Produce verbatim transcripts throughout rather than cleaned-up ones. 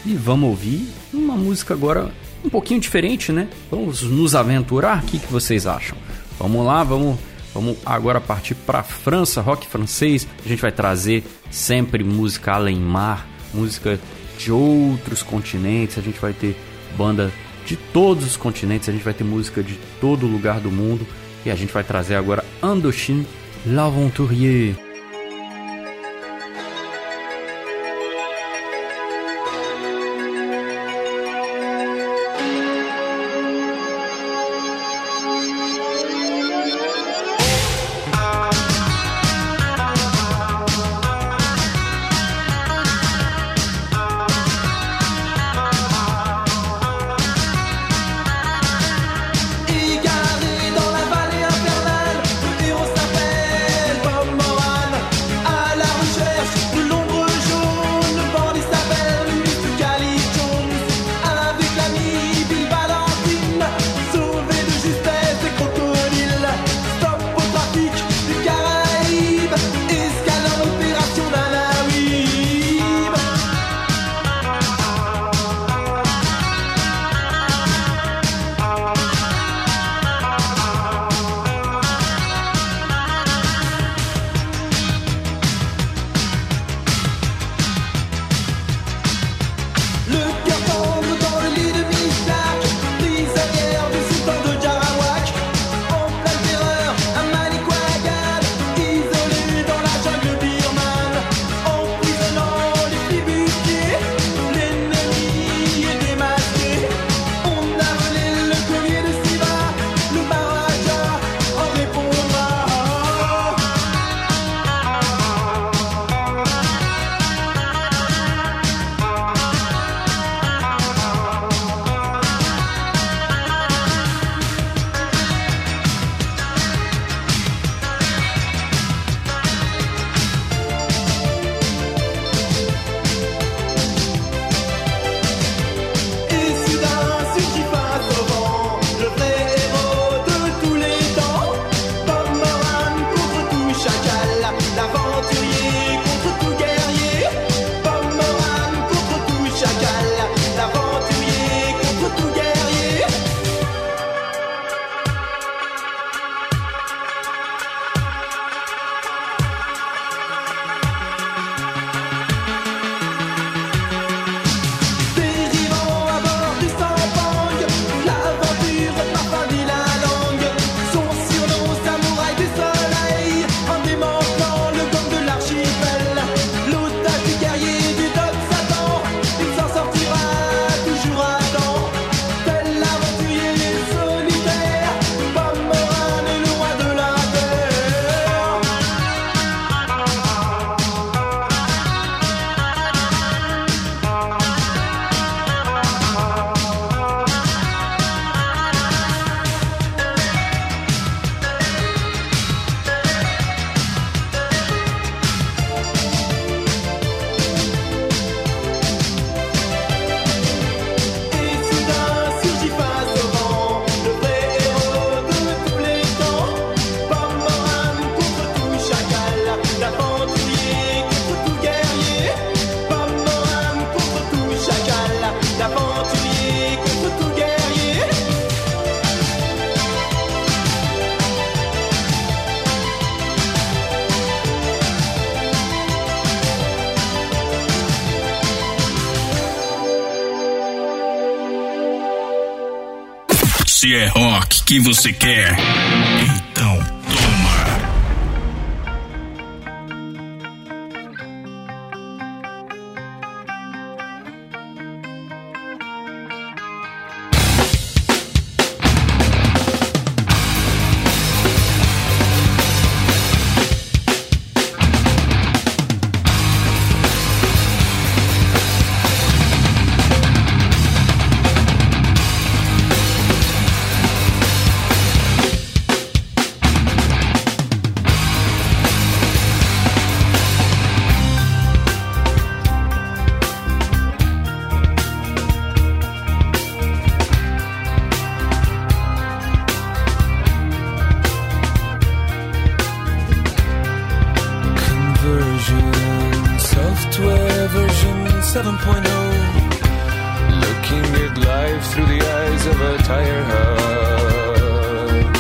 E vamos ouvir uma música agora um pouquinho diferente, né? Vamos nos aventurar, o que, que vocês acham? Vamos lá, vamos, vamos agora partir para a França, rock francês. A gente vai trazer sempre música além mar, música de outros continentes. A gente vai ter banda de todos os continentes, a gente vai ter música de todo lugar do mundo. E a gente vai trazer agora Indochine, L'Aventurier. Se é rock que você quer, então toma. looking at life through the eyes of a tire hub.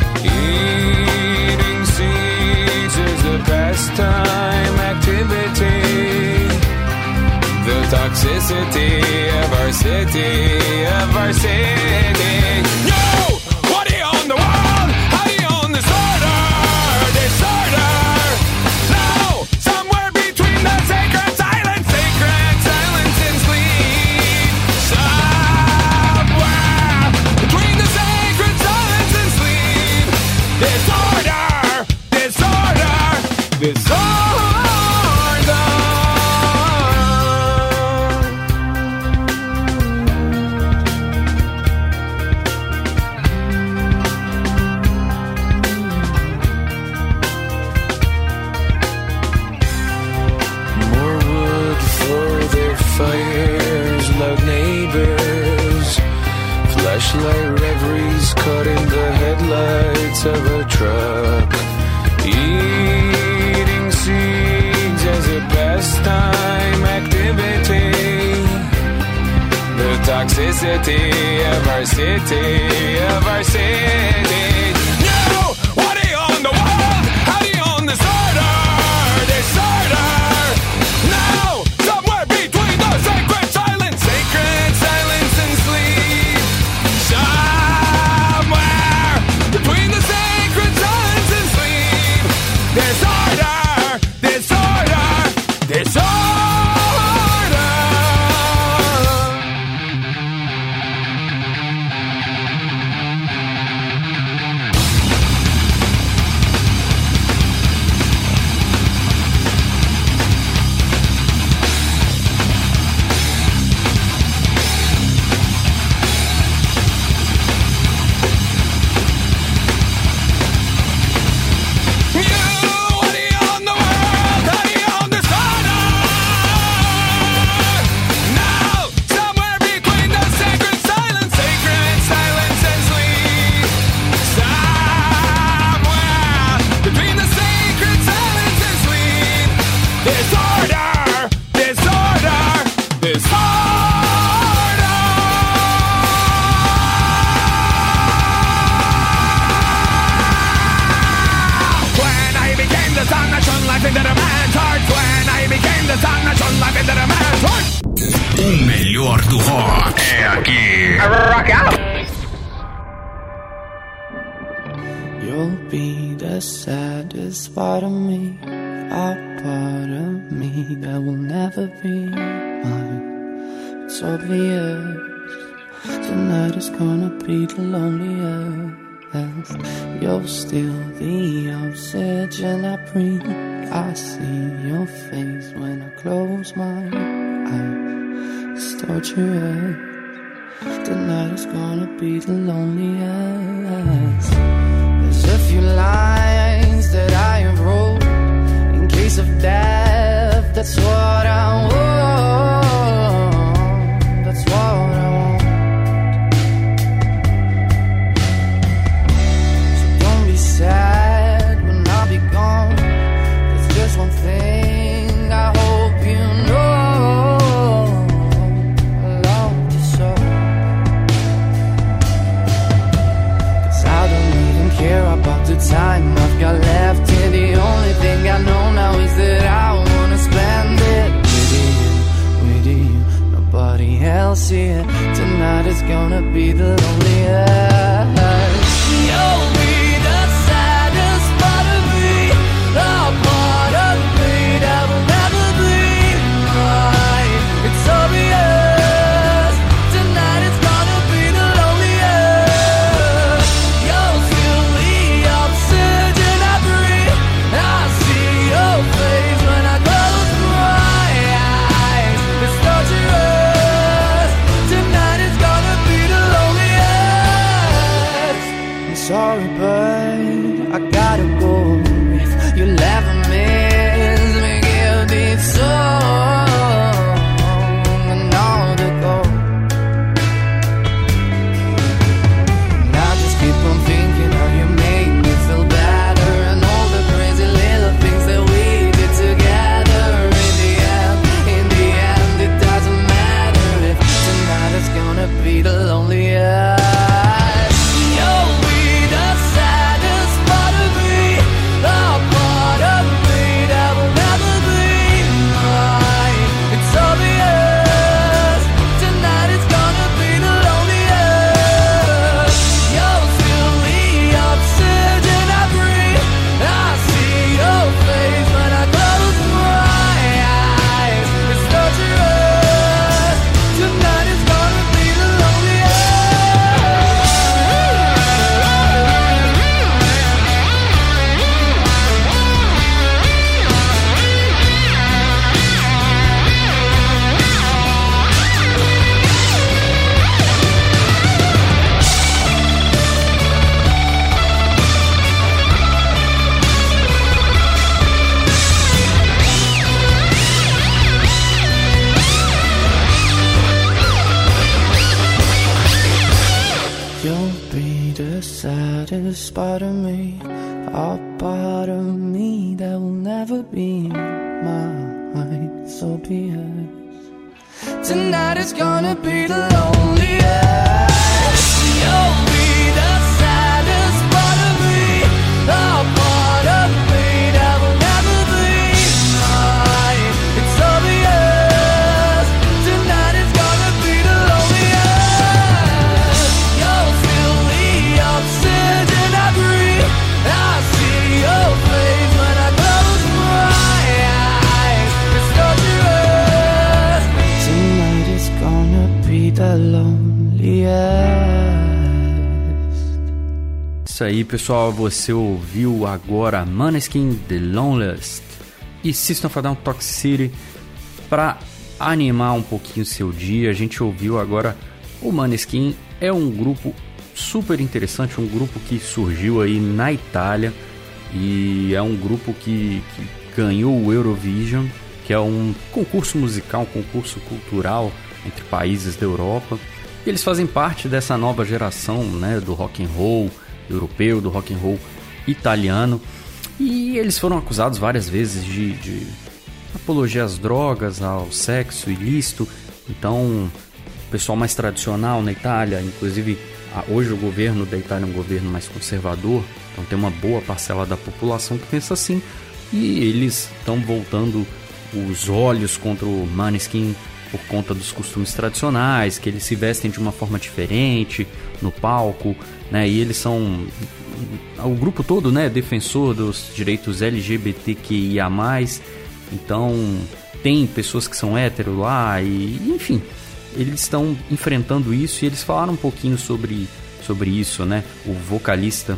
Eating seeds is a pastime activity. The toxicity of our city, of our city. Yo! What do you own the world? How do you own disorder? Disorder! Now! Somewhere between the sacred silence, sacred silence and sleep. Somewhere between the sacred silence and sleep. Disorder! Disorder! Disorder! Fires, loud neighbors, flashlight reveries caught in the headlights of a truck. Eating seeds as a pastime activity. The toxicity of our city, of our city. No! What do you own the world? How do you own disorder? Disorder! No! Sacred silence, sacred silence and sleep. Somewhere between the sacred silence and sleep. Disorder, disorder, disorder. O melhor do rock é aqui. Rock out. You'll be the saddest part of me, a part of me that will never be mine. It's obvious tonight is gonna be the loneliest. You're still the oxygen I breathe. I see your face when I close my eyes. It's torturous. Tonight is gonna be the loneliest. There's a few lines that I have wrote in case of death. That's what I want. That's what I want. So don't be sad when I'll be gone. There's just one thing I hope you know. I love you so. 'Cause I don't even care about the time I've got left here. The only thing I know now is that I wanna spend it with you, with you, nobody else here. Tonight is gonna be the loneliest. You'll be the saddest part of me, the part of me that will never be mine. It's obvious, tonight is gonna be the loneliest. You'll feel the oxygen I breathe. I see your face when I close my eyes. It's torturous, tonight is gonna be the loneliest. I'm sorry, saddest part of me, a part of me that will never be mine. So be it. Tonight is gonna be the loneliest. You'll be the saddest part of me, a part of me that will never be mine. It's obvious. Tonight is gonna be the loneliest. You'll feel the oxygen I breathe. I see your face when I close my eyes. It's torturous. Tonight is gonna be the loneliest. Isso aí, pessoal, você ouviu agora Måneskin, The Loneliest, e System of a Down, Toxicity. Para animar um pouquinho o seu dia, a gente ouviu agora o Måneskin. É um grupo super interessante, um grupo que surgiu aí na Itália, e é um grupo que, que ganhou o Eurovision, que é um concurso musical, um concurso cultural entre países da Europa. E eles fazem parte dessa nova geração, né, do rock and roll europeu, do rock and roll italiano, e eles foram acusados várias vezes de, de apologia às drogas, ao sexo ilícito. Então, o pessoal mais tradicional na Itália, inclusive hoje o governo da Itália é um governo mais conservador, então tem uma boa parcela da população que pensa assim, e eles estão voltando os olhos contra o Måneskin por conta dos costumes tradicionais, que eles se vestem de uma forma diferente no palco, né? E eles são o grupo todo, né, defensor dos direitos L G B T Q I A mais, então tem pessoas que são hétero lá, e enfim, eles estão enfrentando isso, e eles falaram um pouquinho sobre, sobre isso, né? O vocalista,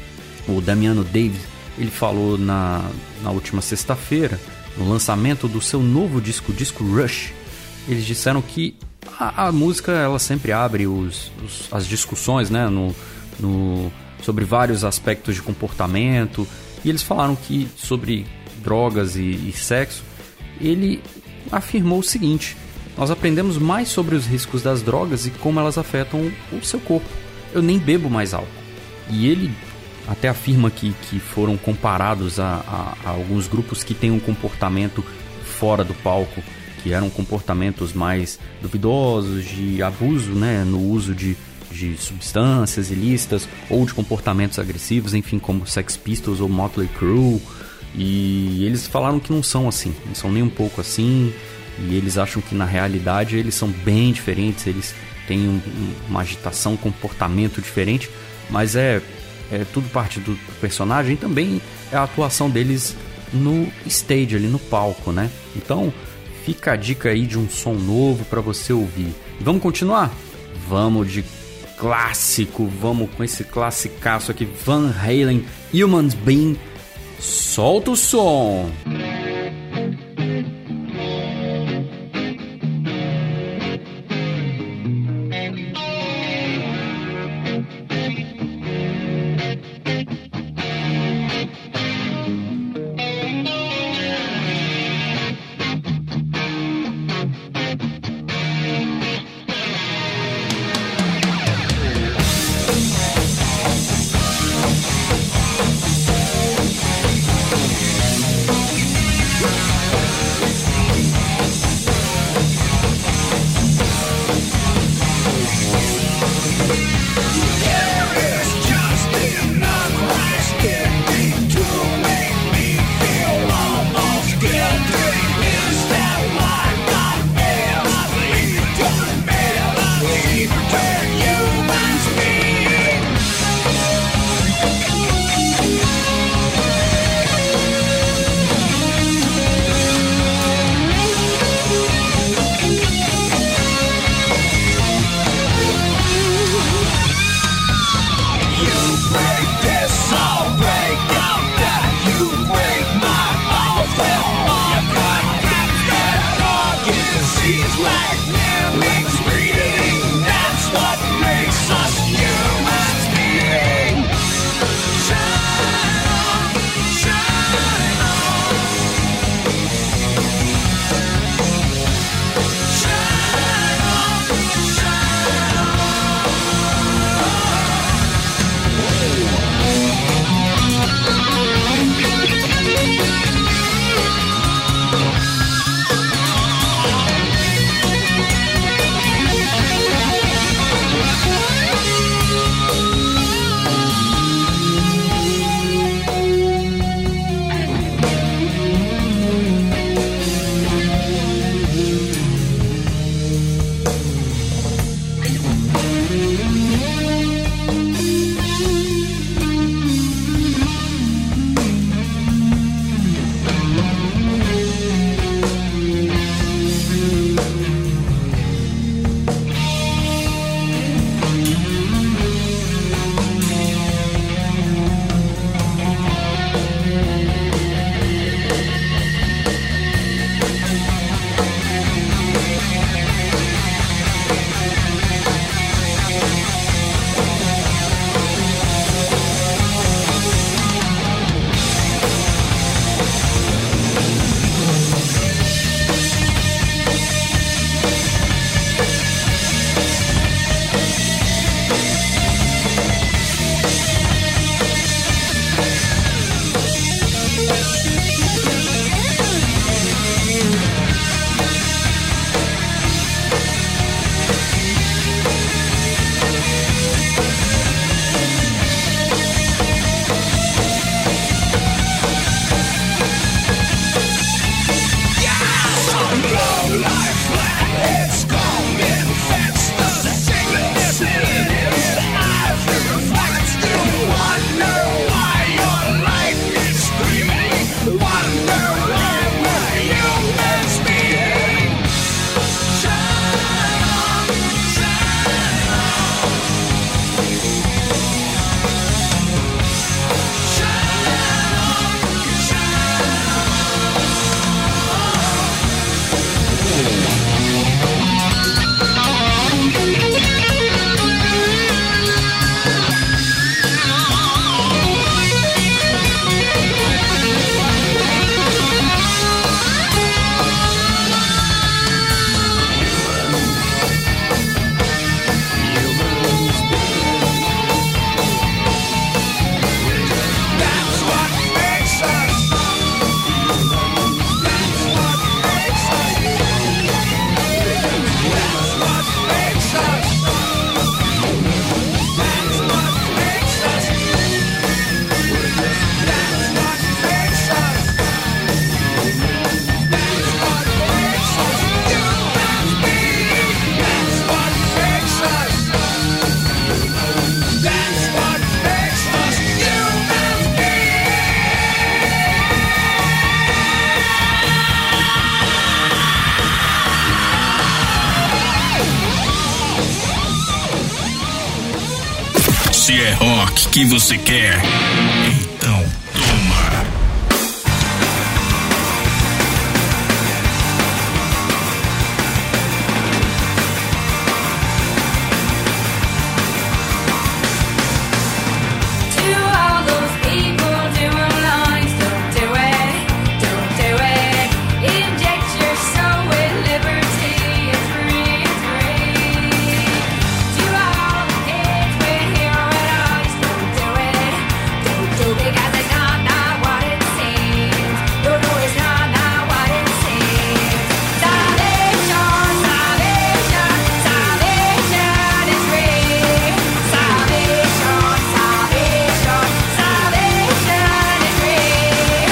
o Damiano David, ele falou na, na última sexta-feira, no lançamento do seu novo disco, disco Rush. Eles disseram que a, a música, ela sempre abre os, os, as discussões, né, no, no, sobre vários aspectos de comportamento, e eles falaram que sobre drogas e, e sexo, ele afirmou o seguinte: nós aprendemos mais sobre os riscos das drogas e como elas afetam o seu corpo. Eu nem bebo mais álcool. E ele até afirma que, que foram comparados a, a, a alguns grupos que têm um comportamento fora do palco, que eram comportamentos mais duvidosos, de abuso, né, no uso de, de substâncias ilícitas, ou de comportamentos agressivos, enfim, como Sex Pistols ou Motley Crue. E eles falaram que não são assim, não são nem um pouco assim, e eles acham que na realidade eles são bem diferentes, eles têm um, uma agitação, um comportamento diferente, mas é, é tudo parte do personagem, e também é a atuação deles no stage, ali no palco, né? Então fica a dica aí de um som novo para você ouvir. E vamos continuar? Vamos de clássico, vamos com esse classicaço aqui, Van Halen, Human Being. Solta o som! Se é rock que você quer, então toma. Because it's not not what it seems. No, no, it's not not what it seems. Salvation, salvation, salvation is free. Salvation, salvation, salvation is free.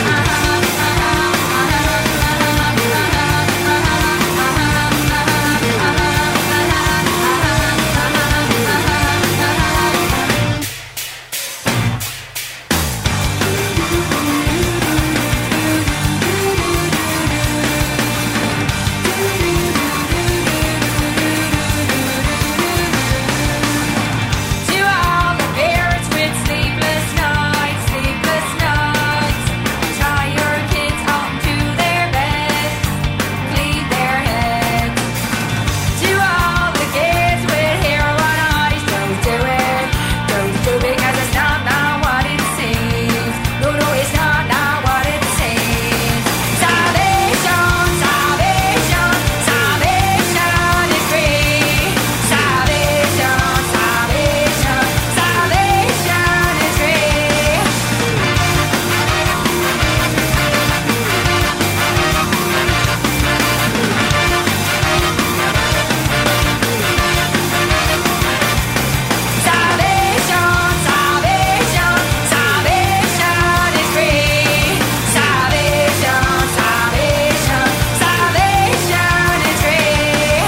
To all the parents with sleepless nights, sleepless nights, tie your kids home to their beds, clean their heads. To all the kids with heroin eyes, don't do it, don't do it, because it's not not what it seems. No, no, it's not not what it seems. Salvation, salvation, salvation is free. Salvation, salvation, salvation is free. Salvation, salvation, salvation is free. Salvation, salvation, salvation is free.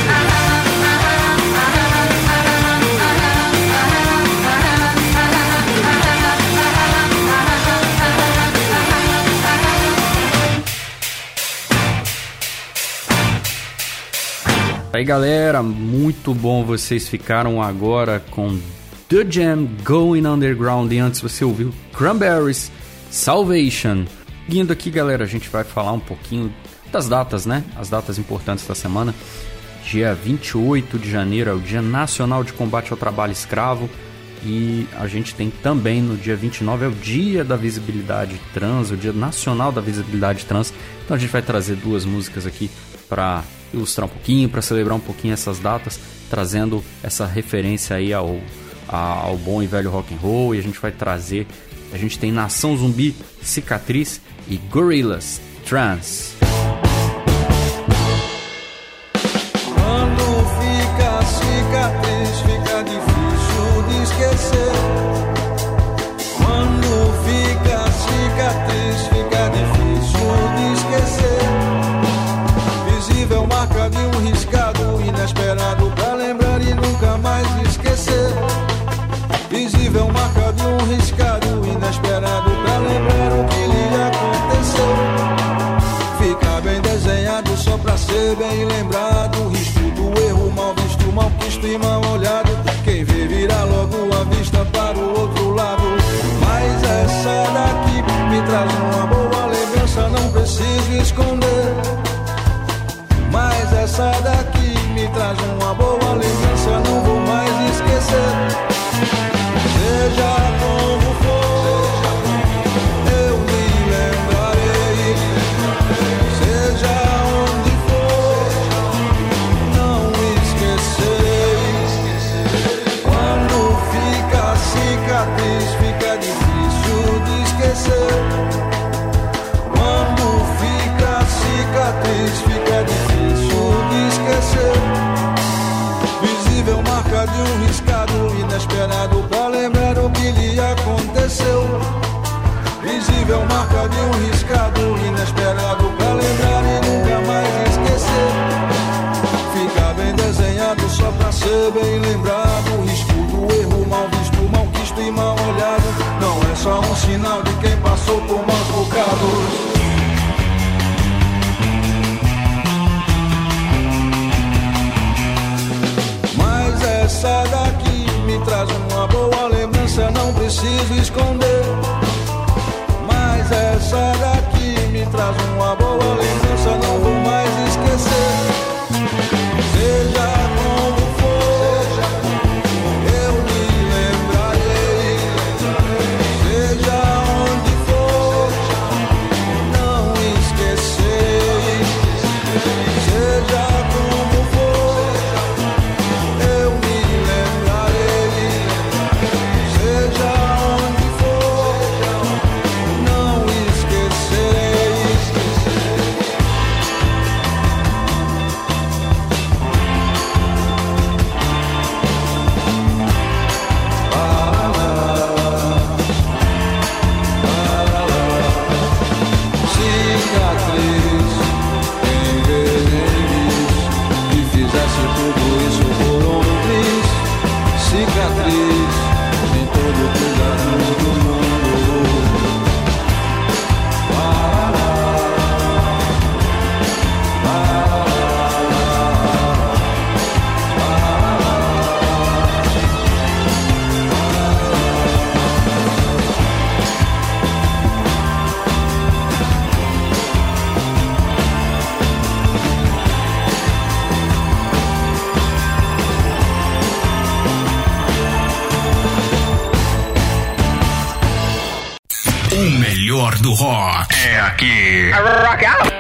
Aí galera, muito bom, vocês ficaram agora com The Jam, Going Underground, e antes você ouviu Cranberries, Salvation. Seguindo aqui galera, a gente vai falar um pouquinho das datas, né? As datas importantes da semana. Dia vinte e oito de janeiro é o Dia Nacional de Combate ao Trabalho Escravo, e a gente tem também no dia vinte e nove é o Dia da Visibilidade Trans, o Dia Nacional da Visibilidade Trans. Então a gente vai trazer duas músicas aqui para ilustrar um pouquinho, para celebrar um pouquinho essas datas, trazendo essa referência aí ao, ao bom e velho rock and roll. E a gente vai trazer, a gente tem Nação Zumbi, Cicatriz e Gorillaz, Trans. Quando fica a cicatriz, fica difícil de esquecer. Quando fica a cicatriz, fica difícil de esquecer. Visível marca de um riscado inesperado pra lembrar e nunca mais esquecer. Visível marca de um riscado inesperado pra lembrar o que lhe aconteceu. Fica bem desenhado só pra ser bem lembrado. Risco do erro, mal visto, mal quisto e mal olhado. Quem vê vira logo a vista para o outro lado. Mas essa daqui me traz uma boa lembrança, não preciso esconder. Mas essa daqui me traz uma boa lembrança, não vou mais esquecer. Seja como for, eu me lembrarei. Seja onde for, não esquecerei. Quando fica a cicatriz, fica difícil de esquecer. Quando fica a cicatriz, fica difícil de esquecer. Visível marca de um riscado inesperado pra lembrar o que lhe aconteceu. Visível marca de um riscado inesperado pra lembrar e nunca mais esquecer. Fica bem desenhado só pra ser bem lembrado. Risco do erro, mal visto, mal quisto e mal olhado. Não é só um sinal de quem passou por maus bocados. Essa daqui me traz uma boa preciso esconder. Mas essa daqui me traz uma boa lembrança, não vou mais esquecer. Seja como for, eu me lembrarei. Seja onde for, não esquecerei. Seja como for, eu me lembrarei. Seja onde for, não esquecerei. Cicatriz em venenis que fizesse tudo isso por um triz. Cicatriz em todo cuidado do mundo. O melhor do rock é aqui. Rock out!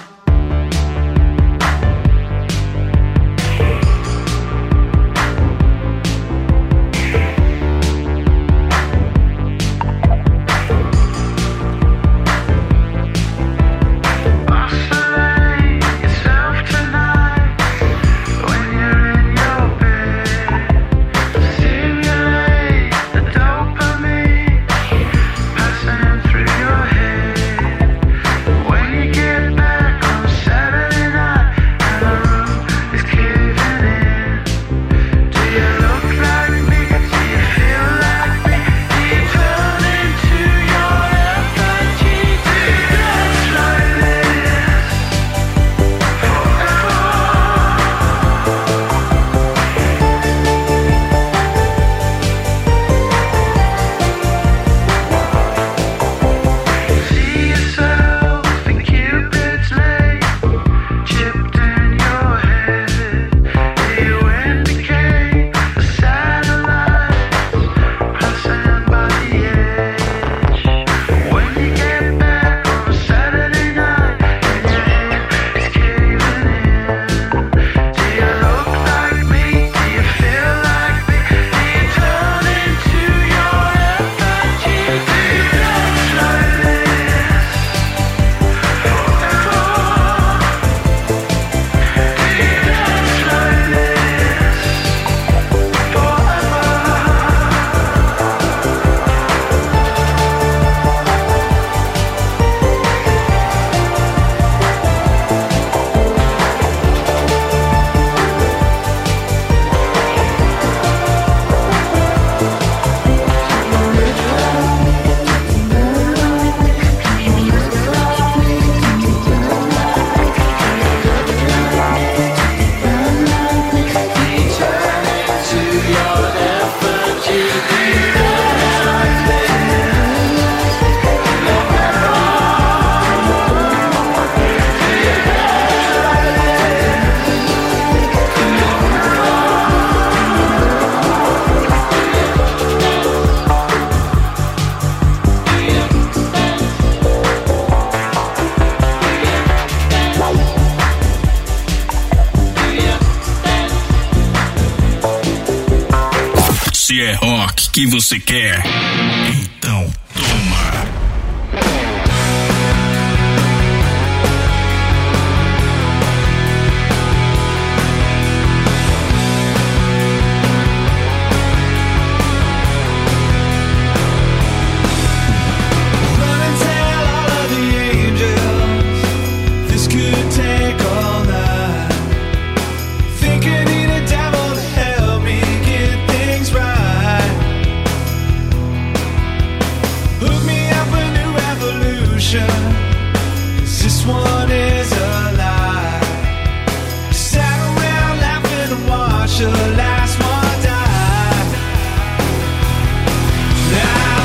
Se é rock que você quer, então toma. Run and tell all of the angels, this could take all night. Think I need a devil to help me get things right. Hook me up a new revolution, 'cause this one is a lie. Sat around laughing and watched the last one die. Now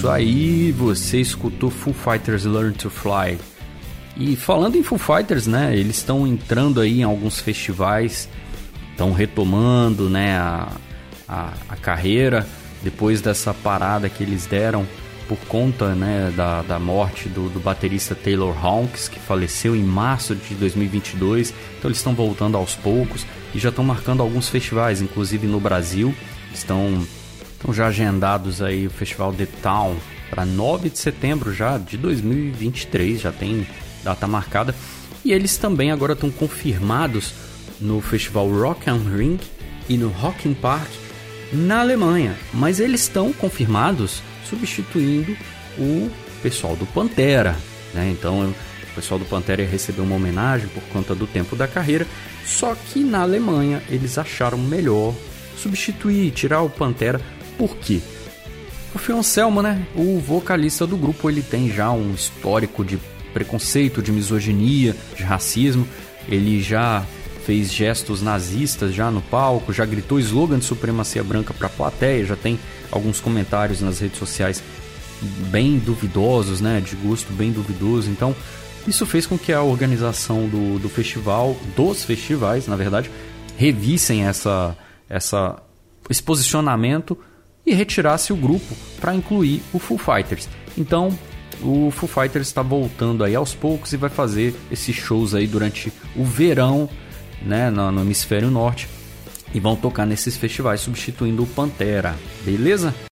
Isso aí, você escutou Foo Fighters Learn to Fly. E falando em Foo Fighters, né, eles estão entrando aí em alguns festivais, estão retomando, né, a, a, a carreira depois dessa parada que eles deram por conta, né, da, da morte do, do baterista Taylor Hawkins, que faleceu em março de dois mil e vinte e dois. Então eles estão voltando aos poucos e já estão marcando alguns festivais, inclusive no Brasil. Estão, estão já agendados aí o Festival The Town para nove de setembro já de dois mil e vinte e três, já tem data marcada. E eles também agora estão confirmados no Festival Rock am Ring e no Rock im Park na Alemanha. Mas eles estão confirmados substituindo o pessoal do Pantera, né? Então o pessoal do Pantera ia receber uma homenagem por conta do tempo da carreira, só que na Alemanha eles acharam melhor substituir, tirar o Pantera. Por quê? O Phil Anselmo, né, o vocalista do grupo, ele tem já um histórico de preconceito, de misoginia, de racismo. Ele já fez gestos nazistas já no palco, já gritou slogan de supremacia branca para a plateia, já tem alguns comentários nas redes sociais bem duvidosos, né, de gosto bem duvidoso. Então isso fez com que a organização do, do festival, dos festivais, na verdade, revissem essa, essa, esse posicionamento e retirasse o grupo para incluir o Foo Fighters. Então o Foo Fighters está voltando aí aos poucos e vai fazer esses shows aí durante o verão, né, no, no hemisfério norte, e vão tocar nesses festivais substituindo o Pantera, beleza?